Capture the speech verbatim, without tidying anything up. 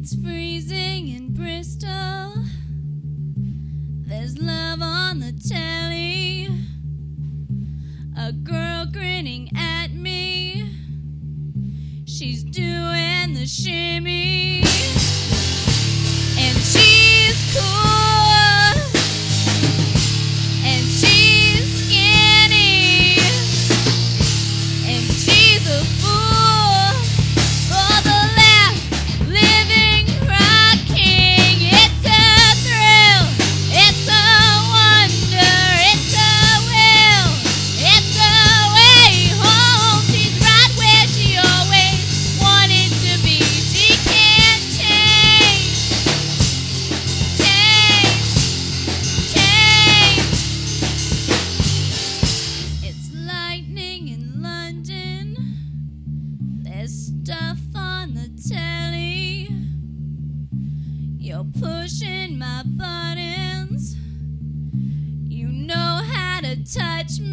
It's freezing in Bristol. There's love on the telly. A girl grinning at me. She's doing the shimmy. And she's cool. And she's skinny. And she's a fool for the last living rocking. It's a thrill. It's a wonder. It's a will. It's a way home. She's right where she always wanted to be. She can't change. Change. Change. It's lightning in London. There's stuff on the telly. You're pushing my buttons. You know how to touch me.